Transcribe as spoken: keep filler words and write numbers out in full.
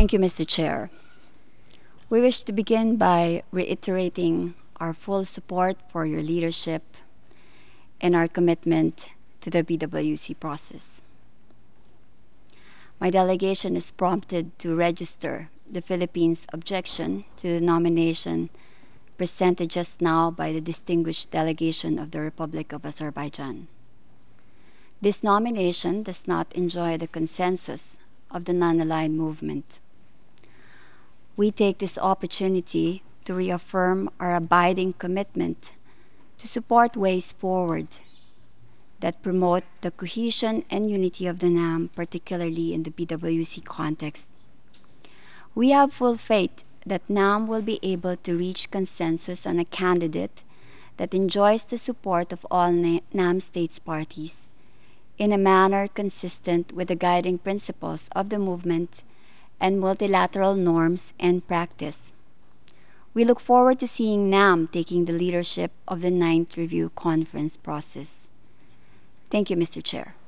Thank you, Mister Chair. We wish to begin by reiterating our full support for your leadership and our commitment to the B W C process. My delegation is prompted to register the Philippines' objection to the nomination presented just now by the distinguished delegation of the Republic of Azerbaijan. This nomination does not enjoy the consensus of the non-aligned movement. We take this opportunity to reaffirm our abiding commitment to support ways forward that promote the cohesion and unity of the NAM, particularly in the B W C context. We have full faith that NAM will be able to reach consensus on a candidate that enjoys the support of all NAM states parties in a manner consistent with the guiding principles of the movement and multilateral norms and practice. We look forward to seeing NAM taking the leadership of the ninth Review Conference process. Thank you, Mister Chair.